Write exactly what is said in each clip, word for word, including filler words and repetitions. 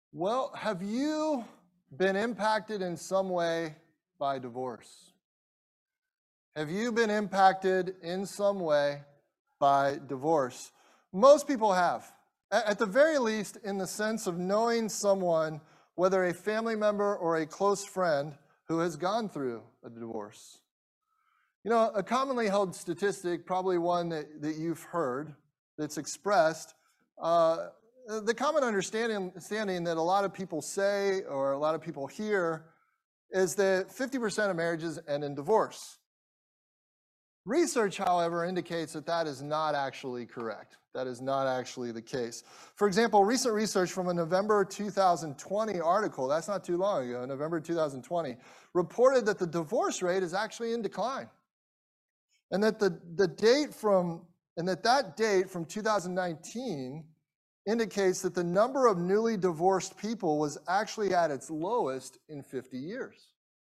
Well, have you been impacted in some way by divorce? Have you been impacted in some way by divorce? Most people have. At the very least, in the sense of knowing someone, whether a family member or a close friend, who has gone through a divorce. You know, a commonly held statistic, probably one that, that you've heard, that's expressed, uh, the common understanding, understanding that a lot of people say or a lot of people hear is that fifty percent of marriages end in divorce. Research, however, indicates that that is not actually correct. That is not actually the case. For example, recent research from a November two thousand twenty article, that's not too long ago, November two thousand twenty, reported that the divorce rate is actually in decline. And that the, the date from, and that that date from two thousand nineteen indicates that the number of newly divorced people was actually at its lowest in fifty years.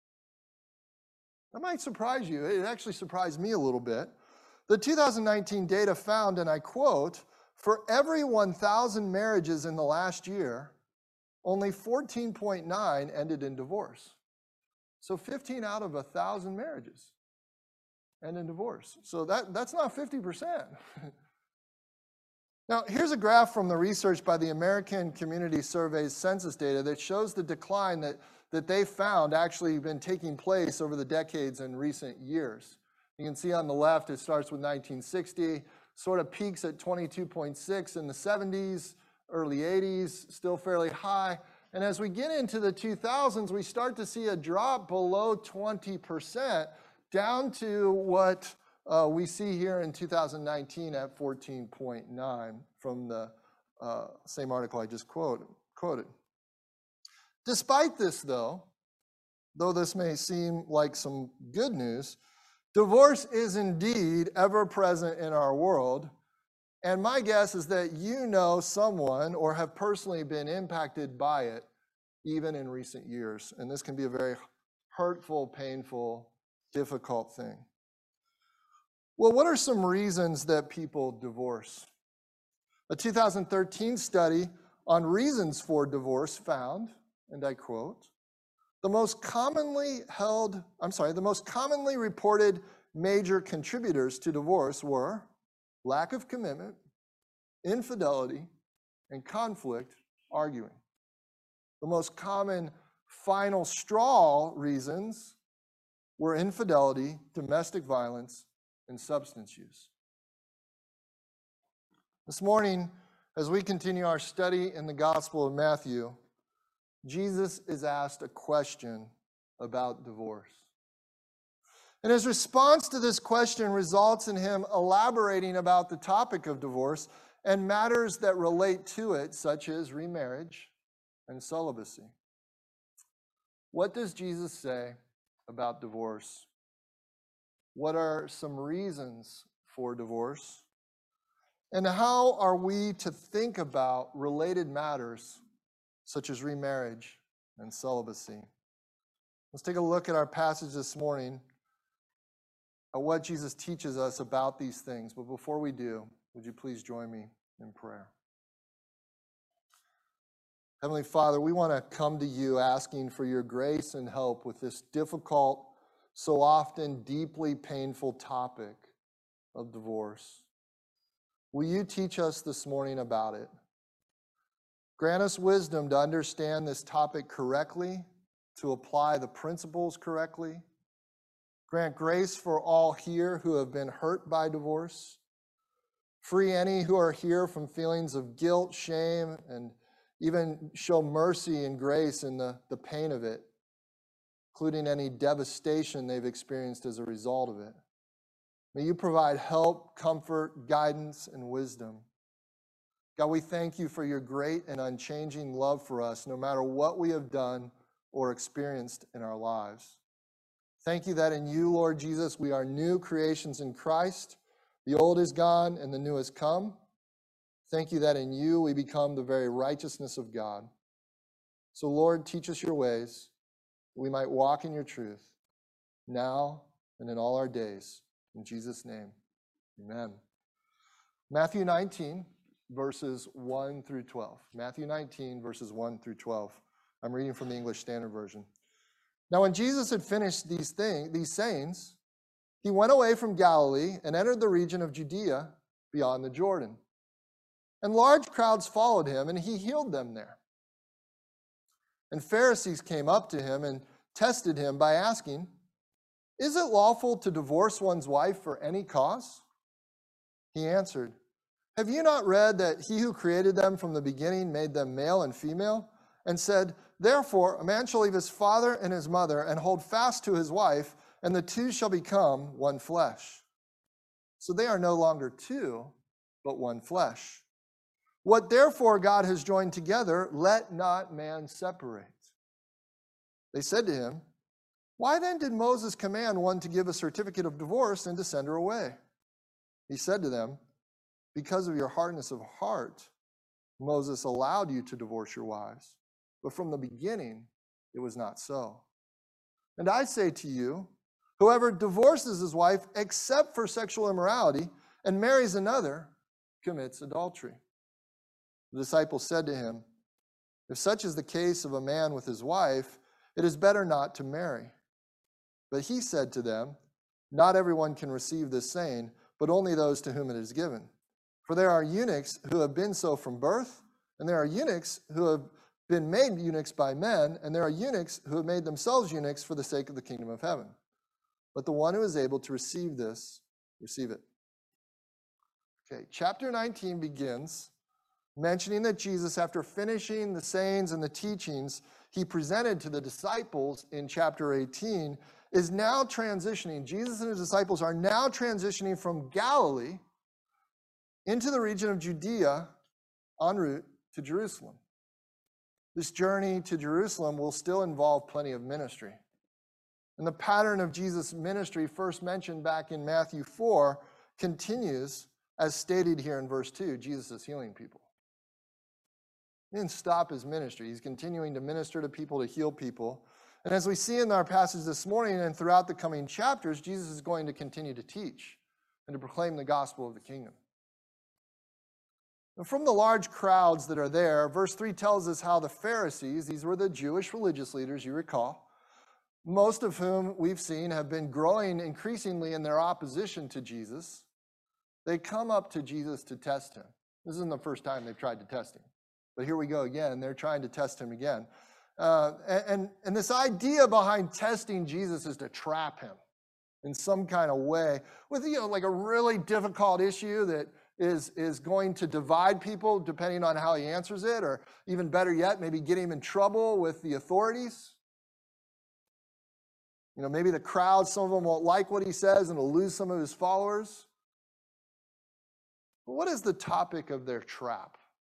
That might surprise you. It actually surprised me a little bit. The two thousand nineteen data found, and I quote, for every one thousand marriages in the last year, only fourteen point nine ended in divorce. So fifteen out of one thousand marriages end in divorce. So that, that's not fifty percent. Now, here's a graph from the research by the American Community Survey's census data that shows the decline that, that they found actually been taking place over the decades and recent years. You can see on the left, it starts with nineteen sixty, sort of peaks at twenty-two point six in the seventies, early eighties, still fairly high. And as we get into the two thousands, we start to see a drop below twenty percent down to what uh, we see here in two thousand nineteen at fourteen point nine from the uh, same article I just quote, quoted. Despite this, though, though this may seem like some good news, divorce is indeed ever present in our world. And my guess is that you know someone or have personally been impacted by it, even in recent years. And this can be a very hurtful, painful, difficult thing. Well, what are some reasons that people divorce? A two thousand thirteen study on reasons for divorce found, and I quote, the most commonly held, I'm sorry, the most commonly reported major contributors to divorce were lack of commitment, infidelity, and conflict arguing. The most common final straw reasons were infidelity, domestic violence, and substance use. This morning, as we continue our study in the Gospel of Matthew, Jesus is asked a question about divorce. And his response to this question results in him elaborating about the topic of divorce and matters that relate to it, such as remarriage and celibacy. What does Jesus say about divorce? What are some reasons for divorce? And how are we to think about related matters such as remarriage and celibacy? Let's take a look at our passage this morning, at what Jesus teaches us about these things. But before we do, would you please join me in prayer? Heavenly Father, we want to come to you asking for your grace and help with this difficult, so often deeply painful topic of divorce. Will you teach us this morning about it? Grant us wisdom to understand this topic correctly, to apply the principles correctly. Grant grace for all here who have been hurt by divorce. Free any who are here from feelings of guilt, shame, and even show mercy and grace in the, the pain of it, including any devastation they've experienced as a result of it. May you provide help, comfort, guidance, and wisdom. God, we thank you for your great and unchanging love for us, no matter what we have done or experienced in our lives. Thank you that in you, Lord Jesus, we are new creations in Christ. The old is gone and the new has come. Thank you that in you we become the very righteousness of God. So, Lord, teach us your ways, that we might walk in your truth, now and in all our days. In Jesus' name, amen. Matthew nineteen, verses one through twelve. Matthew nineteen, verses one through twelve. I'm reading from the English Standard Version. Now, when Jesus had finished these things, these sayings, he went away from Galilee and entered the region of Judea beyond the Jordan. And large crowds followed him, and he healed them there. And Pharisees came up to him and tested him by asking, "Is it lawful to divorce one's wife for any cause?" He answered, "Have you not read that he who created them from the beginning made them male and female, and said, 'Therefore a man shall leave his father and his mother and hold fast to his wife, and the two shall become one flesh.' So they are no longer two, but one flesh. What therefore God has joined together, let not man separate." They said to him, "Why then did Moses command one to give a certificate of divorce and to send her away?" He said to them, "Because of your hardness of heart, Moses allowed you to divorce your wives, but from the beginning it was not so. And I say to you, whoever divorces his wife except for sexual immorality and marries another commits adultery." The disciples said to him, "If such is the case of a man with his wife, it is better not to marry." But he said to them, "Not everyone can receive this saying, but only those to whom it is given. For there are eunuchs who have been so from birth, and there are eunuchs who have been made eunuchs by men, and there are eunuchs who have made themselves eunuchs for the sake of the kingdom of heaven. But the one who is able to receive this, receive it." Okay, chapter nineteen begins mentioning that Jesus, after finishing the sayings and the teachings he presented to the disciples in chapter eighteen, is now transitioning. Jesus and his disciples are now transitioning from Galilee into the region of Judea en route to Jerusalem. This journey to Jerusalem will still involve plenty of ministry. And the pattern of Jesus' ministry, first mentioned back in Matthew four, continues as stated here in verse two. Jesus is healing people. He didn't stop his ministry. He's continuing to minister to people, to heal people. And as we see in our passage this morning and throughout the coming chapters, Jesus is going to continue to teach and to proclaim the gospel of the kingdom. And from the large crowds that are there, verse three tells us how the Pharisees, these were the Jewish religious leaders, you recall, most of whom we've seen have been growing increasingly in their opposition to Jesus. They come up to Jesus to test him. This isn't the first time they've tried to test him. But here we go again. They're trying to test him again. Uh, and, and this idea behind testing Jesus is to trap him in some kind of way with, you know, like a really difficult issue that is, is going to divide people depending on how he answers it, or even better yet, maybe get him in trouble with the authorities. You know, maybe the crowd, some of them won't like what he says and will lose some of his followers. But what is the topic of their trap?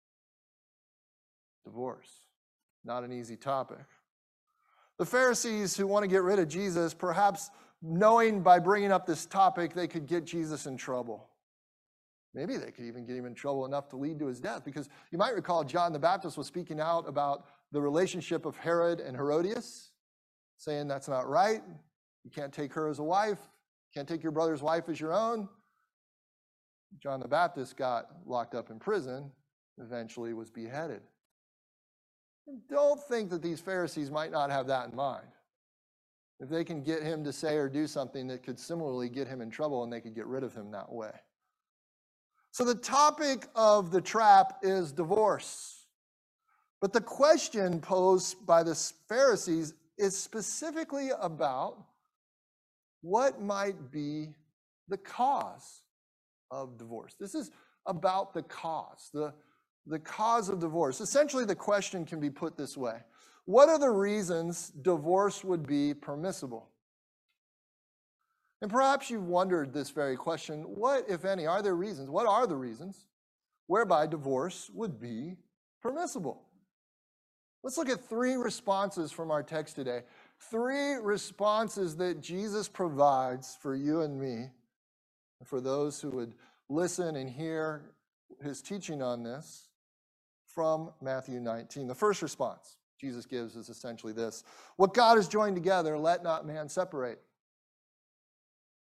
Divorce. Not an easy topic. The Pharisees who want to get rid of Jesus, perhaps knowing by bringing up this topic they could get Jesus in trouble. Maybe they could even get him in trouble enough to lead to his death, because you might recall John the Baptist was speaking out about the relationship of Herod and Herodias, saying that's not right. You can't take her as a wife. You can't take your brother's wife as your own. John the Baptist got locked up in prison, eventually was beheaded. Don't think that these Pharisees might not have that in mind. If they can get him to say or do something that could similarly get him in trouble, and they could get rid of him that way. So the topic of the trap is divorce. But the question posed by the Pharisees is specifically about what might be the cause of divorce. This is about the cause, the, the cause of divorce. Essentially, the question can be put this way: what are the reasons divorce would be permissible? And perhaps you've wondered this very question: what, if any, are there reasons? What are the reasons whereby divorce would be permissible? Let's look at three responses from our text today. Three responses that Jesus provides for you and me, for those who would listen and hear his teaching on this from Matthew nineteen. The first response Jesus gives is essentially this: what God has joined together, let not man separate.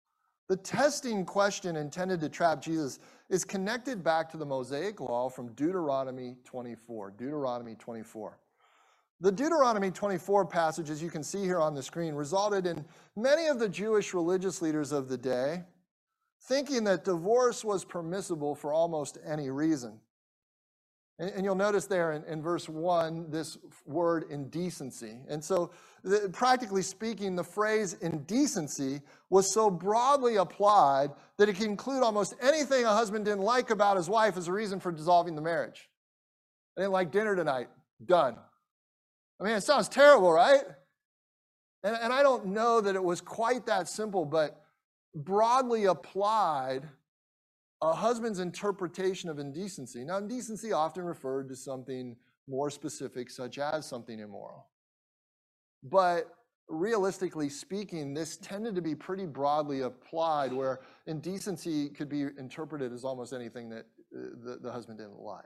The testing question intended to trap Jesus is connected back to the Mosaic law from Deuteronomy twenty-four. Deuteronomy twenty-four. The Deuteronomy twenty-four passage, as you can see here on the screen, resulted in many of the Jewish religious leaders of the day thinking that divorce was permissible for almost any reason. And, and you'll notice there in, in verse one, this word indecency. And so, the, practically speaking, the phrase indecency was so broadly applied that it can include almost anything a husband didn't like about his wife as a reason for dissolving the marriage. I didn't like dinner tonight. Done. I mean, it sounds terrible, right? And, and I don't know that it was quite that simple, but broadly applied, a husband's interpretation of indecency. Now, indecency often referred to something more specific, such as something immoral. But realistically speaking, this tended to be pretty broadly applied, where indecency could be interpreted as almost anything that the, the husband didn't like.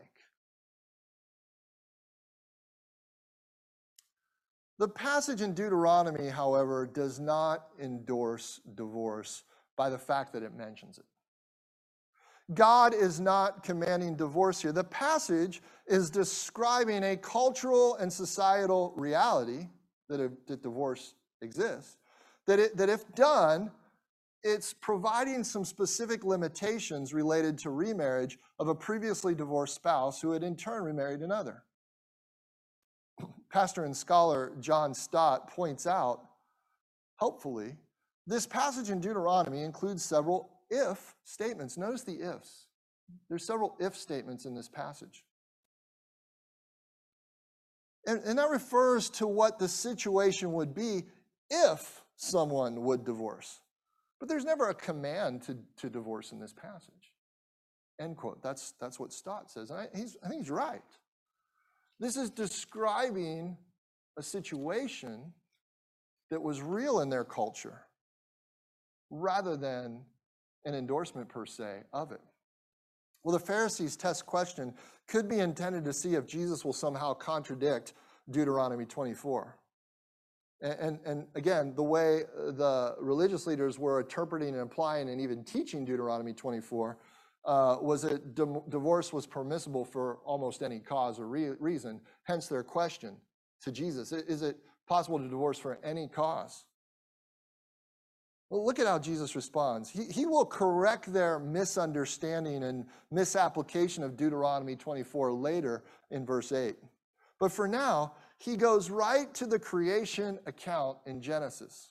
The passage in Deuteronomy, however, does not endorse divorce by the fact that it mentions it. God is not commanding divorce here. The passage is describing a cultural and societal reality that, a, that divorce exists, that, it, that if done, it's providing some specific limitations related to remarriage of a previously divorced spouse who had in turn remarried another. Pastor and scholar John Stott points out, helpfully, this passage in Deuteronomy includes several if statements. Notice the ifs. There's several if statements in this passage. And, and that refers to what the situation would be if someone would divorce. But there's never a command to, to divorce in this passage. End quote. That's, that's what Stott says. And I, he's, I think he's right. This is describing a situation that was real in their culture rather than an endorsement per se of it. Well, the Pharisees' test question could be intended to see if Jesus will somehow contradict Deuteronomy twenty-four. And, and, and again, the way the religious leaders were interpreting and applying and even teaching Deuteronomy twenty-four uh, was that di- divorce was permissible for almost any cause or re- reason, hence their question to Jesus. Is it possible to divorce for any cause? Well, look at how Jesus responds. He, he will correct their misunderstanding and misapplication of Deuteronomy twenty-four later in verse eight. But for now, he goes right to the creation account in Genesis.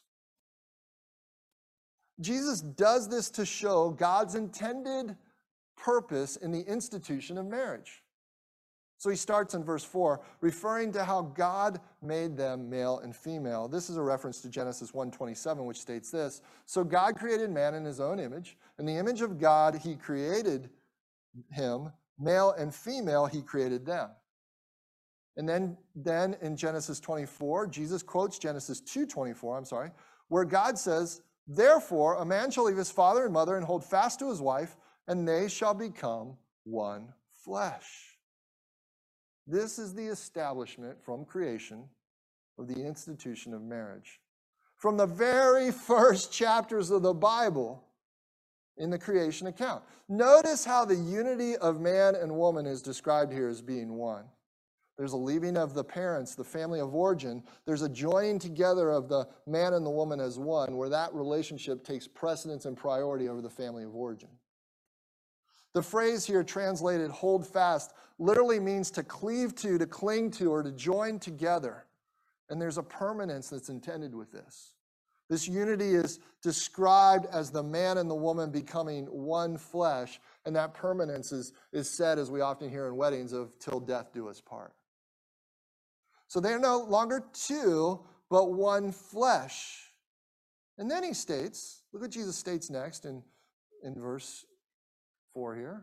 Jesus does this to show God's intended purpose in the institution of marriage. So he starts in verse four, referring to how God made them male and female. This is a reference to Genesis one twenty-seven, which states this: So God created man in his own image. In the image of God, he created him. Male and female, he created them. And then, then in Genesis twenty-four, Jesus quotes Genesis two twenty-four, I'm sorry, where God says, Therefore, a man shall leave his father and mother and hold fast to his wife, and they shall become one flesh. This is the establishment from creation of the institution of marriage. From the very first chapters of the Bible in the creation account. Notice how the unity of man and woman is described here as being one. There's a leaving of the parents, the family of origin. There's a joining together of the man and the woman as one, where that relationship takes precedence and priority over the family of origin. The phrase here translated hold fast literally means to cleave to, to cling to, or to join together. And there's a permanence that's intended with this. This unity is described as the man and the woman becoming one flesh, and that permanence is, is said, as we often hear in weddings, of till death do us part. So they're no longer two, but one flesh. And then he states, look what Jesus states next in, in verse four here.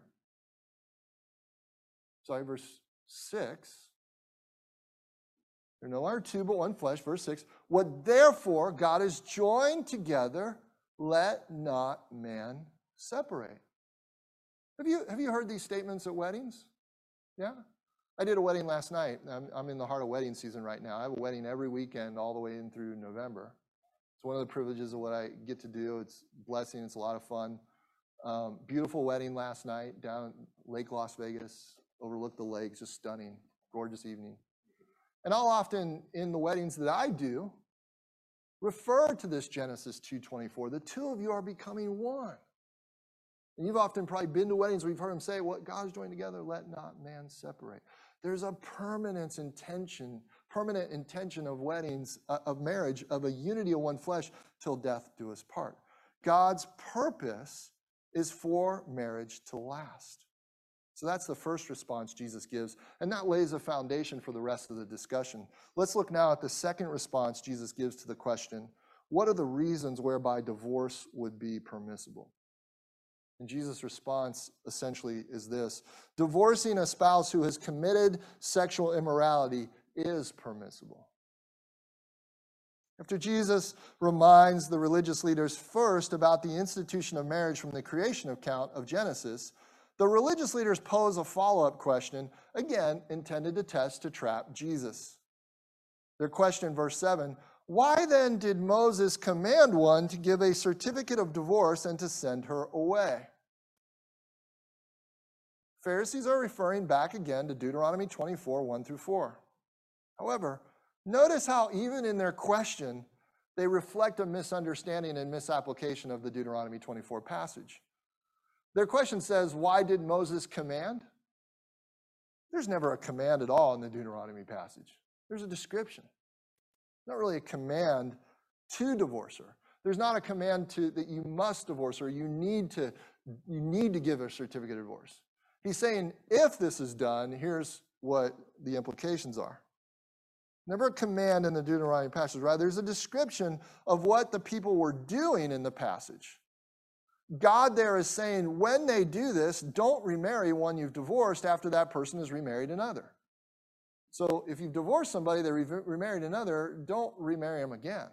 Sorry, verse six. They're no longer two, but one flesh. Verse six. What therefore God has joined together, let not man separate. Have you, have you heard these statements at weddings? Yeah? I did a wedding last night. I'm, I'm in the heart of wedding season right now. I have a wedding every weekend all the way in through November. It's one of the privileges of what I get to do. It's a blessing. It's a lot of fun. Um, beautiful wedding last night down at Lake Las Vegas. Overlooked the lake. Just stunning. Gorgeous evening. And I'll often, in the weddings that I do, refer to this Genesis two twenty-four. The two of you are becoming one. And you've often probably been to weddings where you've heard him say, what God has joined together, let not man separate. There's a permanent intention, permanent intention of weddings, uh, of marriage, of a unity of one flesh till death do us part. God's purpose is for marriage to last. So that's the first response Jesus gives, and that lays a foundation for the rest of the discussion. Let's look now at the second response Jesus gives to the question, what are the reasons whereby divorce would be permissible? And Jesus' response essentially is this: divorcing a spouse who has committed sexual immorality is permissible. After Jesus reminds the religious leaders first about the institution of marriage from the creation account of Genesis, the religious leaders pose a follow-up question, again intended to test, to trap Jesus. Their question, verse seven, why then did Moses command one to give a certificate of divorce and to send her away? Pharisees are referring back again to Deuteronomy twenty-four, one through four. However, notice how even in their question, they reflect a misunderstanding and misapplication of the Deuteronomy twenty-four passage. Their question says, why did Moses command? There's never a command at all in the Deuteronomy passage. There's a description. Not really a command to divorce her. There's not a command to that you must divorce her. You need to, you need to give a certificate of divorce. He's saying, if this is done, here's what the implications are. Never a command in the Deuteronomy passage, right? There's a description of what the people were doing in the passage. God there is saying, when they do this, don't remarry one you've divorced after that person has remarried another. So if you've divorced somebody, they remarried another, don't remarry them again.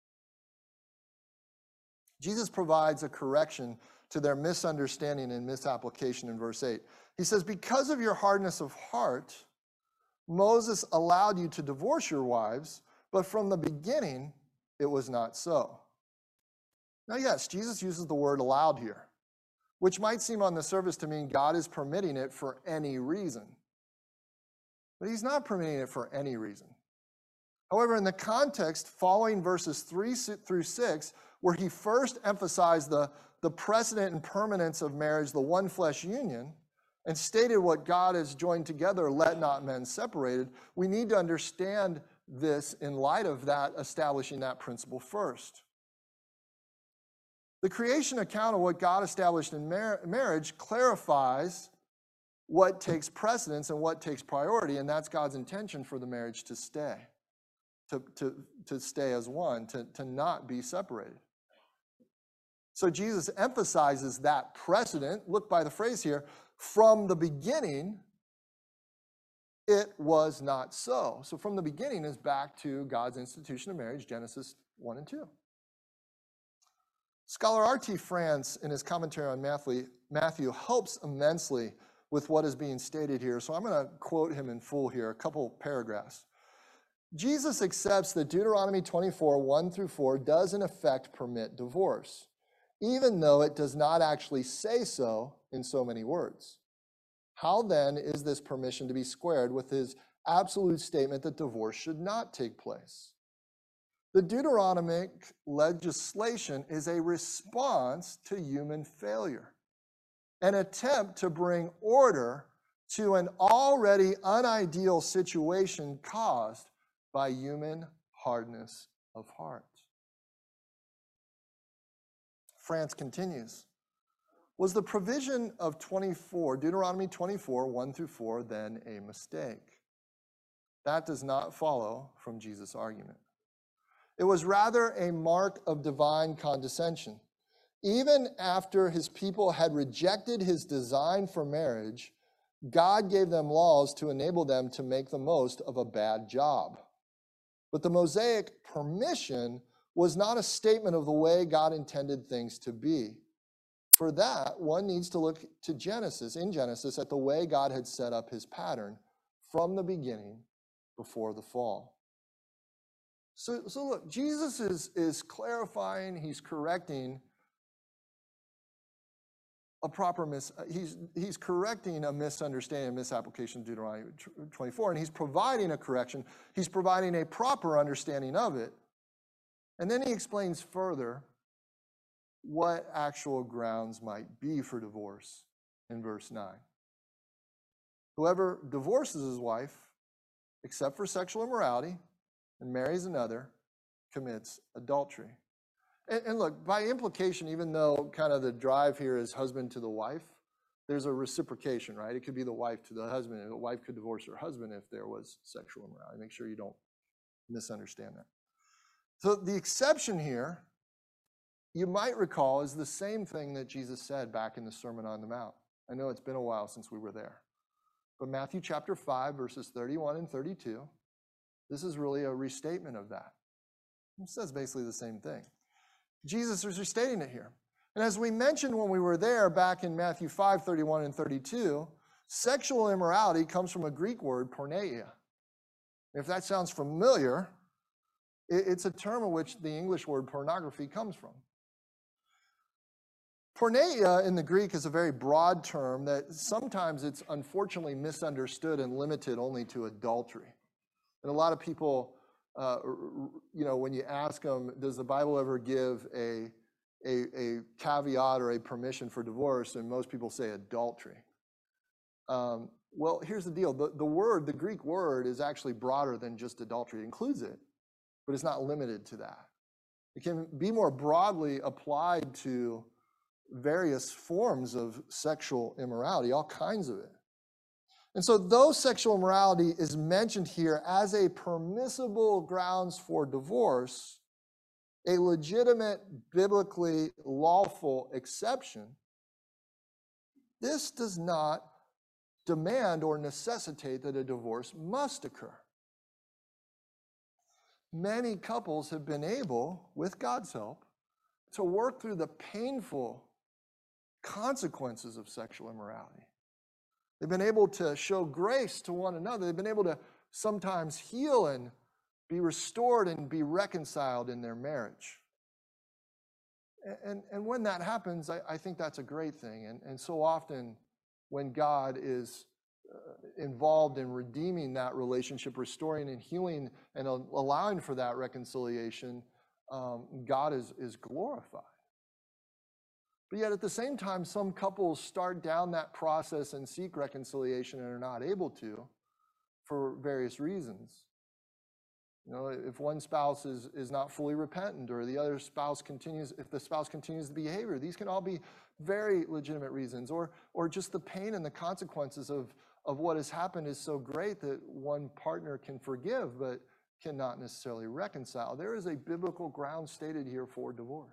Jesus provides a correction to their misunderstanding and misapplication in verse eight. He says, because of your hardness of heart, Moses allowed you to divorce your wives, but from the beginning, it was not so. Now, yes, Jesus uses the word allowed here, which might seem on the surface to mean God is permitting it for any reason. But he's not permitting it for any reason. However, in the context following verses three through six, where he first emphasized the, the precedent and permanence of marriage, the one flesh union, and stated what God has joined together, let not men separated, we need to understand this in light of that, establishing that principle first. The creation account of what God established in mar- marriage clarifies what takes precedence and what takes priority, and that's God's intention for the marriage to stay, to, to, to stay as one, to, to not be separated. So Jesus emphasizes that precedent. Look by the phrase here, from the beginning, it was not so. So from the beginning is back to God's institution of marriage, Genesis one and two. Scholar R T France, in his commentary on Matthew, Matthew, helps immensely with what is being stated here. So I'm going to quote him in full here, a couple paragraphs. Jesus accepts that Deuteronomy twenty-four, one through four does in effect permit divorce, even though it does not actually say so in so many words. How then is this permission to be squared with his absolute statement that divorce should not take place? The Deuteronomic legislation is a response to human failure, an attempt to bring order to an already unideal situation caused by human hardness of heart. France continues. Was the provision of twenty-four, Deuteronomy twenty-four, one through four, then a mistake? That does not follow from Jesus' argument. It was rather a mark of divine condescension. Even after his people had rejected his design for marriage, God gave them laws to enable them to make the most of a bad job. But the Mosaic permission was not a statement of the way God intended things to be. For that, one needs to look to Genesis, in Genesis, at the way God had set up his pattern from the beginning before the fall. So, so look, Jesus is, is clarifying, he's correcting a proper mis, he's, he's correcting a misunderstanding, a misapplication of Deuteronomy twenty-four, and he's providing a correction. He's providing a proper understanding of it. And then he explains further what actual grounds might be for divorce in verse nine. Whoever divorces his wife, except for sexual immorality, and marries another, commits adultery. And, and look, by implication, even though kind of the drive here is husband to the wife, there's a reciprocation, right? It could be the wife to the husband, and the wife could divorce her husband if there was sexual immorality. Make sure you don't misunderstand that. So the exception here, you might recall, is the same thing that Jesus said back in the Sermon on the Mount. I know it's been a while since we were there. But Matthew chapter five, verses thirty-one and thirty-two, this is really a restatement of that. It says basically the same thing. Jesus is restating it here. And as we mentioned when we were there back in Matthew five, thirty-one and thirty-two, sexual immorality comes from a Greek word, porneia. If that sounds familiar, it's a term in which the English word pornography comes from. Porneia in the Greek is a very broad term that sometimes it's unfortunately misunderstood and limited only to adultery. And a lot of people, uh, you know, when you ask them, does the Bible ever give a, a, a caveat or a permission for divorce? And most people say adultery. Um, well, here's the deal. The, the word, the Greek word, is actually broader than just adultery. It includes it, but it's not limited to that. It can be more broadly applied to various forms of sexual immorality, all kinds of it. And so though sexual immorality is mentioned here as a permissible grounds for divorce, a legitimate, biblically lawful exception, this does not demand or necessitate that a divorce must occur. Many couples have been able, with God's help, to work through the painful consequences of sexual immorality. They've been able to show grace to one another. They've been able to sometimes heal and be restored and be reconciled in their marriage. And, and when that happens, I, I think that's a great thing. And, and so often when God is uh, involved in redeeming that relationship, restoring and healing and allowing for that reconciliation, um, God is, is glorified. But yet at the same time, some couples start down that process and seek reconciliation and are not able to for various reasons. You know, if one spouse is, is not fully repentant or the other spouse continues, if the spouse continues the behavior, these can all be very legitimate reasons. Or, or just the pain and the consequences of, of what has happened is so great that one partner can forgive but cannot necessarily reconcile. There is a biblical ground stated here for divorce.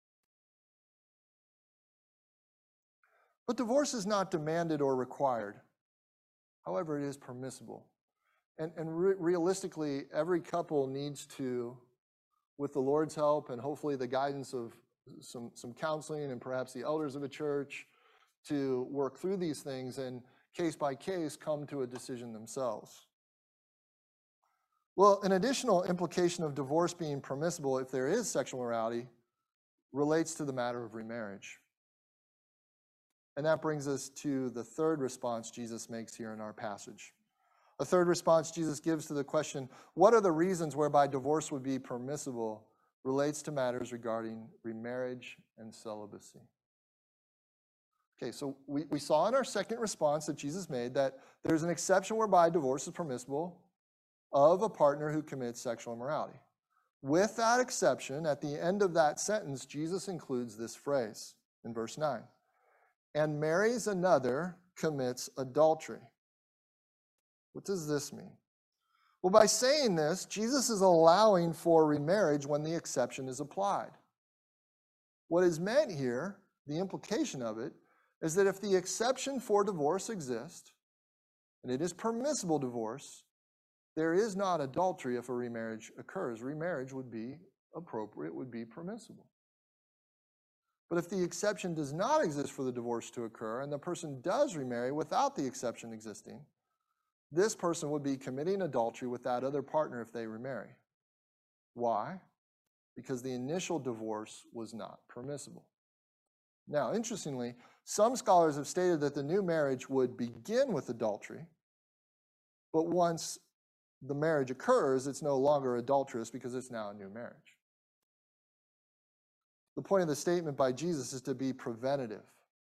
But divorce is not demanded or required. However, it is permissible. And, and re- realistically, every couple needs to, with the Lord's help and hopefully the guidance of some, some counseling and perhaps the elders of a church, to work through these things and case by case come to a decision themselves. Well, an additional implication of divorce being permissible if there is sexual immorality relates to the matter of remarriage. And that brings us to the third response Jesus makes here in our passage. A third response Jesus gives to the question, what are the reasons whereby divorce would be permissible, relates to matters regarding remarriage and celibacy. Okay, so we, we saw in our second response that Jesus made that there's an exception whereby divorce is permissible of a partner who commits sexual immorality. With that exception, at the end of that sentence, Jesus includes this phrase in verse nine. And marries another commits adultery. What does this mean? Well, by saying this, Jesus is allowing for remarriage when the exception is applied. What is meant here, the implication of it, is that if the exception for divorce exists, and it is permissible divorce, there is not adultery if a remarriage occurs. Remarriage would be appropriate, would be permissible. But if the exception does not exist for the divorce to occur, and the person does remarry without the exception existing, this person would be committing adultery with that other partner if they remarry. Why? Because the initial divorce was not permissible. Now, interestingly, some scholars have stated that the new marriage would begin with adultery, but once the marriage occurs, it's no longer adulterous because it's now a new marriage. The point of the statement by Jesus is to be preventative.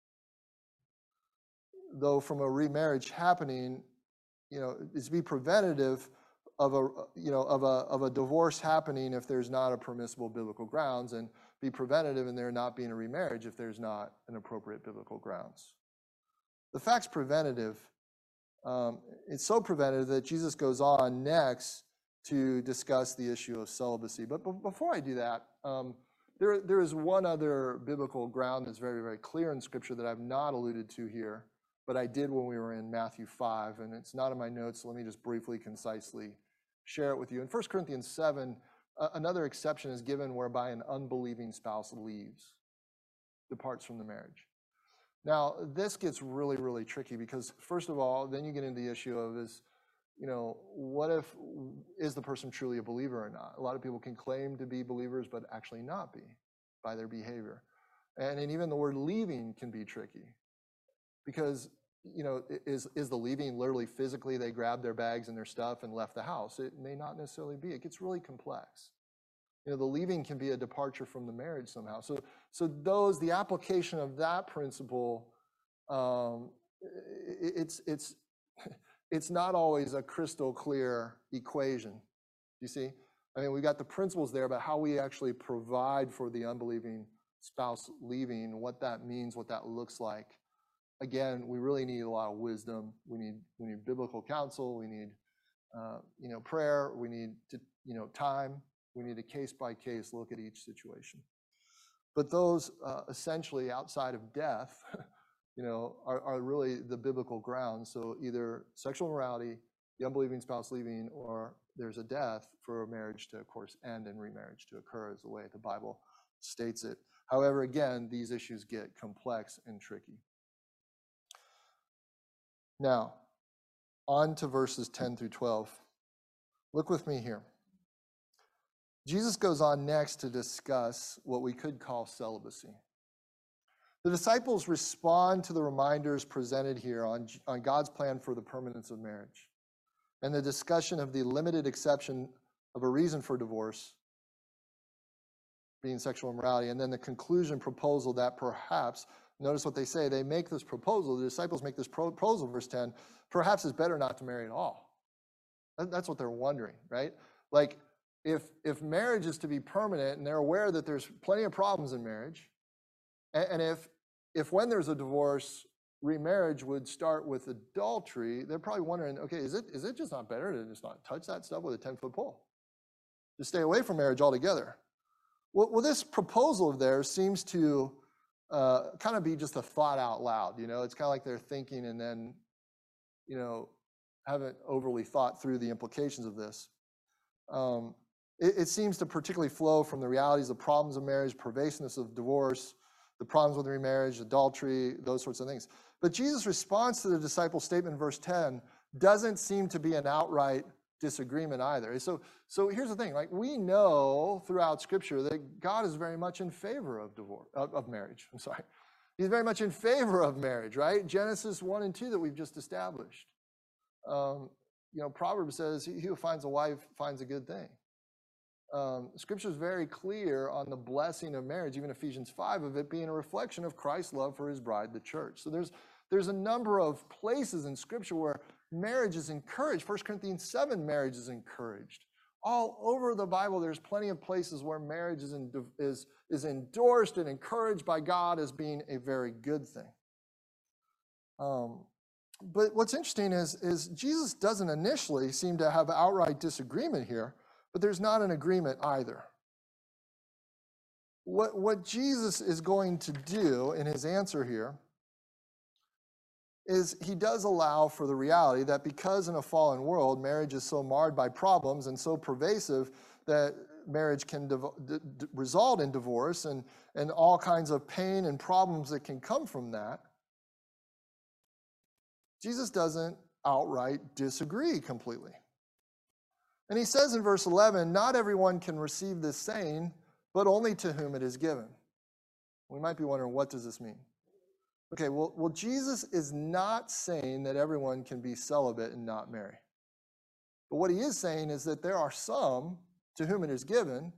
Though from a remarriage happening, you know, is to be preventative of a, you know, of a, of a divorce happening if there's not a permissible biblical grounds, and be preventative in there not being a remarriage if there's not an appropriate biblical grounds. The fact's preventative. Um, it's so preventative that Jesus goes on next to discuss the issue of celibacy. But b- before I do that, um, there, there is one other biblical ground that's very, very clear in Scripture that I've not alluded to here, but I did when we were in Matthew five, and it's not in my notes, so let me just briefly, concisely share it with you. In First Corinthians seven, uh, another exception is given whereby an unbelieving spouse leaves, departs from the marriage. Now, this gets really, really tricky because, first of all, then you get into the issue of is, you know, what if, is the person truly a believer or not? A lot of people can claim to be believers, but actually not be by their behavior. And, and even the word leaving can be tricky because, you know, is, is the leaving literally physically they grabbed their bags and their stuff and left the house? It may not necessarily be. It gets really complex. You know, the leaving can be a departure from the marriage somehow. So, so those, the application of that principle, um, it, it's it's it's not always a crystal clear equation. You see, I mean, we got the principles there about how we actually provide for the unbelieving spouse leaving, what that means, what that looks like. Again, we really need a lot of wisdom. We need we need biblical counsel. We need uh, you know prayer. We need to, you know time. We need a case-by-case look at each situation. But those uh, essentially outside of death, you know, are, are really the biblical grounds. So either sexual immorality, the unbelieving spouse leaving, or there's a death for a marriage to, of course, end and remarriage to occur is the way the Bible states it. However, again, these issues get complex and tricky. Now, on to verses ten through twelve. Look with me here. Jesus goes on next to discuss what we could call celibacy. The disciples respond to the reminders presented here on, on God's plan for the permanence of marriage and the discussion of the limited exception of a reason for divorce being sexual immorality, and then the conclusion proposal that perhaps, notice what they say, they make this proposal, the disciples make this proposal, verse ten, perhaps it's better not to marry at all. That's what they're wondering, right? Like, If if marriage is to be permanent, and they're aware that there's plenty of problems in marriage, and, and if if when there's a divorce, remarriage would start with adultery, they're probably wondering, okay, is it is it just not better to just not touch that stuff with a ten-foot pole? Just stay away from marriage altogether. Well, well this proposal of theirs seems to uh, kind of be just a thought out loud. You know, it's kind of like they're thinking and then, you know, haven't overly thought through the implications of this. Um, It, it seems to particularly flow from the realities of problems of marriage, pervasiveness of divorce, the problems with remarriage, adultery, those sorts of things. But Jesus' response to the disciples' statement in verse ten doesn't seem to be an outright disagreement either. So, so here's the thing, like we know throughout Scripture that God is very much in favor of divorce, of, of marriage, I'm sorry. He's very much in favor of marriage, right? Genesis one and two that we've just established. Um, you know, Proverbs says, he who finds a wife finds a good thing. Um, Scripture is very clear on the blessing of marriage, even Ephesians five, of it being a reflection of Christ's love for his bride, the church. So there's there's a number of places in Scripture where marriage is encouraged. First Corinthians seven, marriage is encouraged. All over the Bible, there's plenty of places where marriage is, in, is, is endorsed and encouraged by God as being a very good thing. Um, but what's interesting is, is Jesus doesn't initially seem to have outright disagreement here. But there's not an agreement either. What, what Jesus is going to do in his answer here is he does allow for the reality that because in a fallen world, marriage is so marred by problems and so pervasive that marriage can dev- d- d- result in divorce and, and all kinds of pain and problems that can come from that. Jesus doesn't outright disagree completely. And he says in verse eleven, not everyone can receive this saying, but only to whom it is given. We might be wondering, what does this mean? Okay, well, well, Jesus is not saying that everyone can be celibate and not marry. But what he is saying is that there are some to whom it is given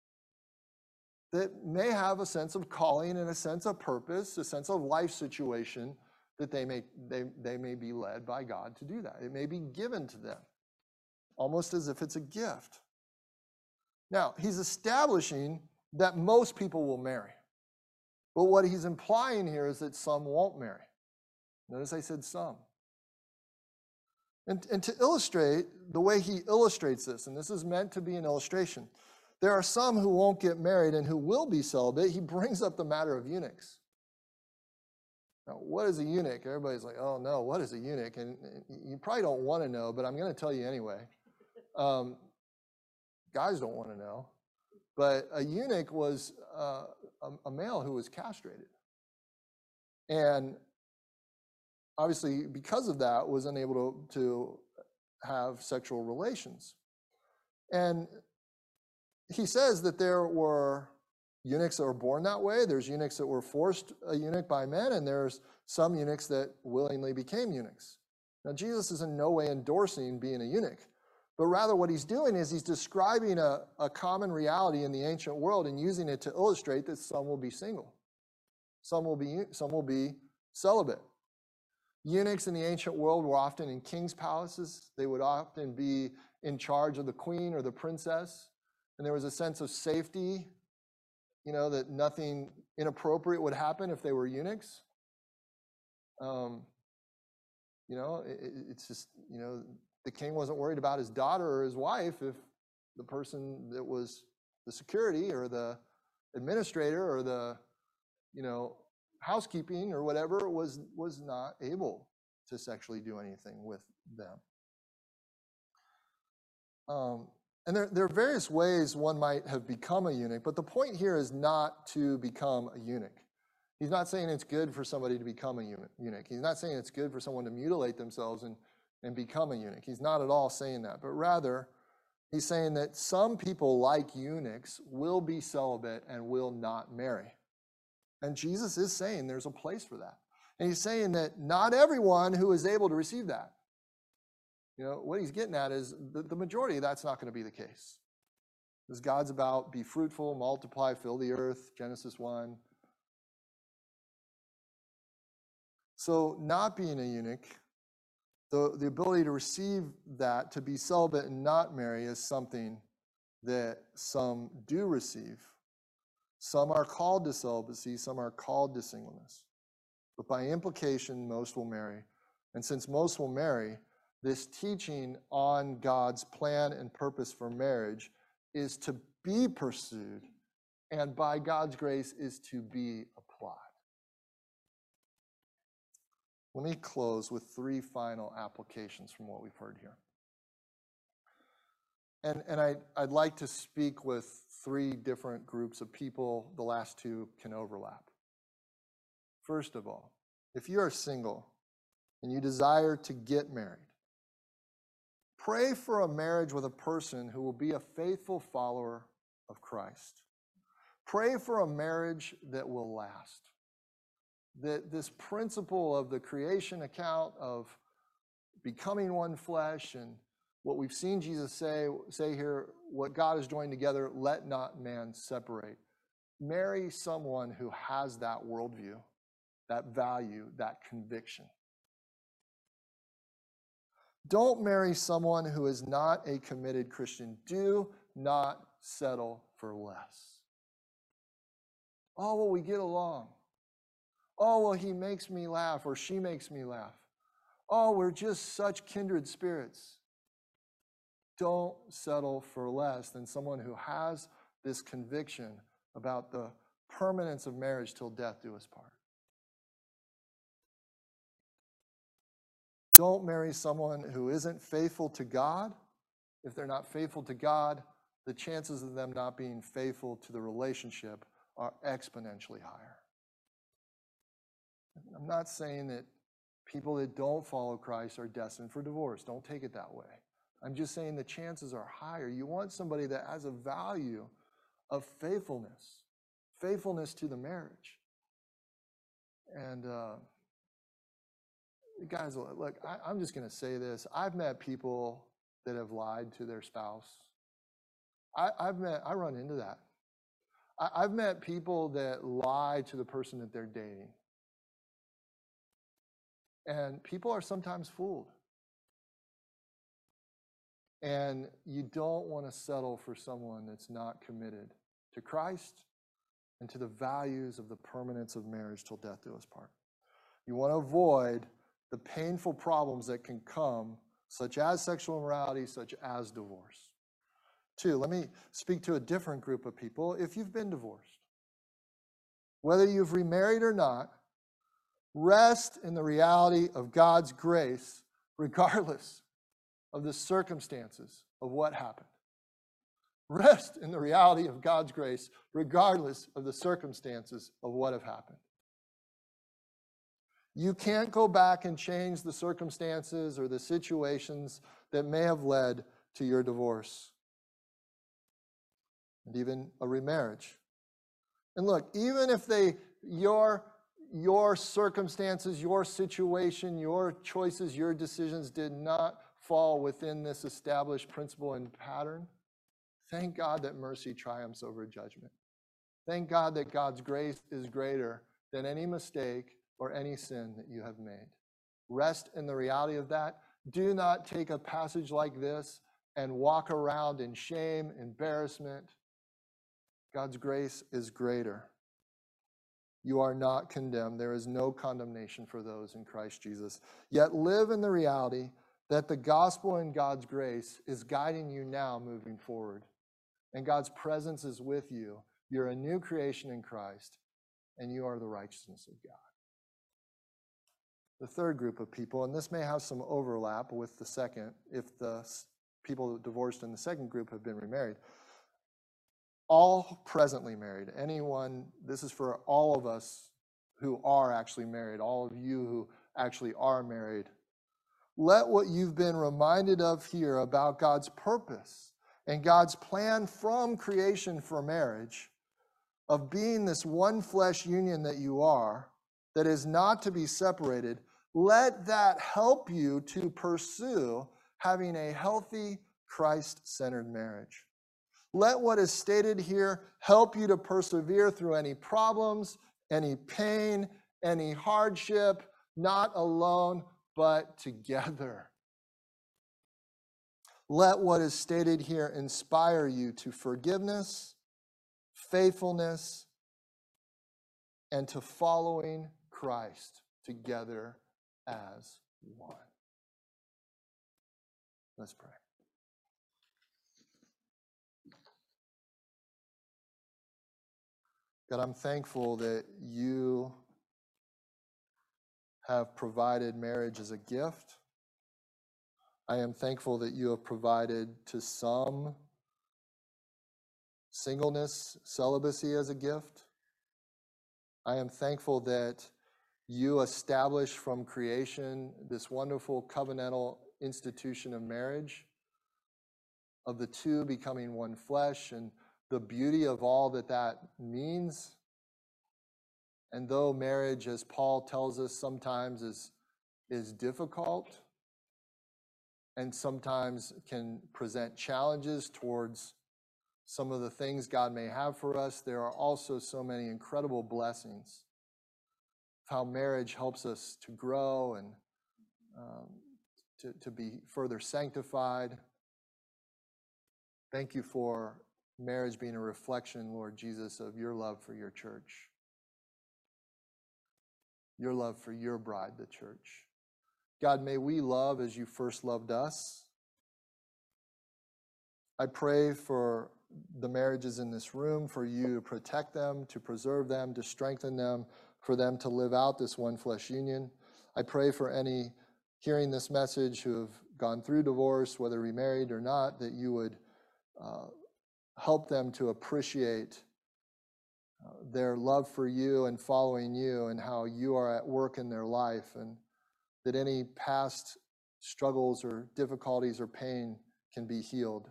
that may have a sense of calling and a sense of purpose, a sense of life situation that they may, they, they may be led by God to do that. It may be given to them, almost as if it's a gift. Now, he's establishing that most people will marry. But what he's implying here is that some won't marry. Notice I said some. And, and to illustrate the way he illustrates this, and this is meant to be an illustration, there are some who won't get married and who will be celibate. He brings up the matter of eunuchs. Now, what is a eunuch? Everybody's like, oh no, what is a eunuch? And you probably don't want to know, but I'm going to tell you anyway. Um, guys don't want to know. But a eunuch was uh, a, a male who was castrated. And obviously, because of that, was unable to, to have sexual relations. And he says that there were eunuchs that were born that way. There's eunuchs that were forced a eunuch by men, and there's some eunuchs that willingly became eunuchs. Now, Jesus is in no way endorsing being a eunuch, but rather what he's doing is he's describing a, a common reality in the ancient world and using it to illustrate that some will be single. Some will be, some will be celibate. Eunuchs in the ancient world were often in king's palaces. They would often be in charge of the queen or the princess. And there was a sense of safety, you know, that nothing inappropriate would happen if they were eunuchs. Um, you know, it, it's just, you know, the king wasn't worried about his daughter or his wife if the person that was the security or the administrator or the, you know, housekeeping or whatever was, was not able to sexually do anything with them. Um, and there, there are various ways one might have become a eunuch, but the point here is not to become a eunuch. He's not saying it's good for somebody to become a eunuch. He's not saying it's good for someone to mutilate themselves and, and become a eunuch. He's not at all saying that, but rather he's saying that some people like eunuchs will be celibate and will not marry. And Jesus is saying there's a place for that. And he's saying that not everyone who is able to receive that. You know, what he's getting at is the, the majority of that's not going to be the case. Because God's about be fruitful, multiply, fill the earth, Genesis one. So not being a eunuch, the, the ability to receive that, to be celibate and not marry, is something that some do receive. Some are called to celibacy, some are called to singleness. But by implication, most will marry. And since most will marry, this teaching on God's plan and purpose for marriage is to be pursued, and by God's grace is to be applied. Let me close with three final applications from what we've heard here. And, and I, I'd like to speak with three different groups of people. The last two can overlap. First of all, if you are single and you desire to get married, pray for a marriage with a person who will be a faithful follower of Christ. Pray for a marriage that will last. That this principle of the creation account of becoming one flesh and what we've seen Jesus say, say here, what God has joined together, let not man separate. Marry someone who has that worldview, that value, that conviction. Don't marry someone who is not a committed Christian. Do not settle for less. Oh, well, we get along. Oh, well, he makes me laugh or she makes me laugh. Oh, we're just such kindred spirits. Don't settle for less than someone who has this conviction about the permanence of marriage till death do us part. Don't marry someone who isn't faithful to God. If they're not faithful to God, the chances of them not being faithful to the relationship are exponentially higher. I'm not saying that people that don't follow Christ are destined for divorce. Don't take it that way. I'm just saying the chances are higher. You want somebody that has a value of faithfulness, faithfulness to the marriage. And uh, guys, look, I, I'm just going to say this. I've met people that have lied to their spouse. I, I've met, I run into that. I, I've met people that lie to the person that they're dating. And people are sometimes fooled. And you don't want to settle for someone that's not committed to Christ and to the values of the permanence of marriage till death do us part. You want to avoid the painful problems that can come, such as sexual immorality, such as divorce. Two, let me speak to a different group of people. If you've been divorced, whether you've remarried or not, rest in the reality of God's grace, regardless of the circumstances of what happened. Rest in the reality of God's grace, regardless of the circumstances of what have happened. You can't go back and change the circumstances or the situations that may have led to your divorce and even a remarriage. And look, even if they, your, your circumstances, your situation, your choices, your decisions did not fall within this established principle and pattern, thank God that mercy triumphs over judgment. Thank God that God's grace is greater than any mistake or any sin that you have made. Rest in the reality of that. Do not take a passage like this and walk around in shame, embarrassment. God's grace is greater. You are not condemned. There is no condemnation for those in Christ Jesus. Yet live in the reality that the gospel and God's grace is guiding you now moving forward. And God's presence is with you. You're a new creation in Christ, and you are the righteousness of God. The third group of people, and this may have some overlap with the second, if the people divorced in the second group have been remarried. All presently married. Anyone, this is for all of us who are actually married, all of you who actually are married. Let what you've been reminded of here about God's purpose and God's plan from creation for marriage, of being this one flesh union that you are, that is not to be separated, let that help you to pursue having a healthy, Christ-centered marriage. Let what is stated here help you to persevere through any problems, any pain, any hardship, not alone, but together. Let what is stated here inspire you to forgiveness, faithfulness, and to following Christ together as one. Let's pray. God, I'm thankful that you have provided marriage as a gift. I am thankful that you have provided to some singleness, celibacy as a gift. I am thankful that you established from creation this wonderful covenantal institution of marriage, of the two becoming one flesh, and the beauty of all that that means. And though marriage, as Paul tells us, sometimes is, is difficult and sometimes can present challenges towards some of the things God may have for us, there are also so many incredible blessings. How marriage helps us to grow and um, to, to be further sanctified. Thank you for marriage being a reflection, Lord Jesus, of your love for your church. Your love for your bride, the church. God, may we love as you first loved us. I pray for the marriages in this room, for you to protect them, to preserve them, to strengthen them, for them to live out this one flesh union. I pray for any hearing this message who have gone through divorce, whether remarried or not, that you would uh, help them to appreciate uh, their love for you and following you and how you are at work in their life, and that any past struggles or difficulties or pain can be healed.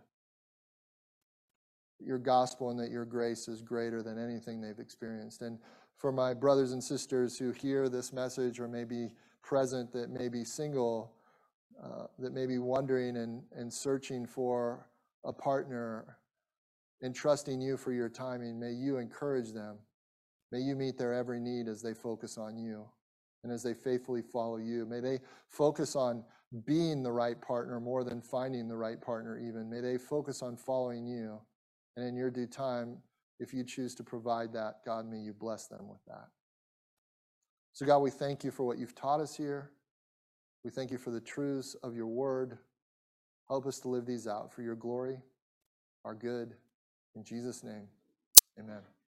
Your gospel and that your grace is greater than anything they've experienced. And for my brothers and sisters who hear this message or may be present that may be single, uh, that may be wondering and, and searching for a partner and trusting you for your timing, may you encourage them. May you meet their every need as they focus on you and as they faithfully follow you. May they focus on being the right partner more than finding the right partner even. May they focus on following you. And in your due time, if you choose to provide that, God, may you bless them with that. So God, we thank you for what you've taught us here. We thank you for the truths of your word. Help us to live these out for your glory, our good. In Jesus' name, amen.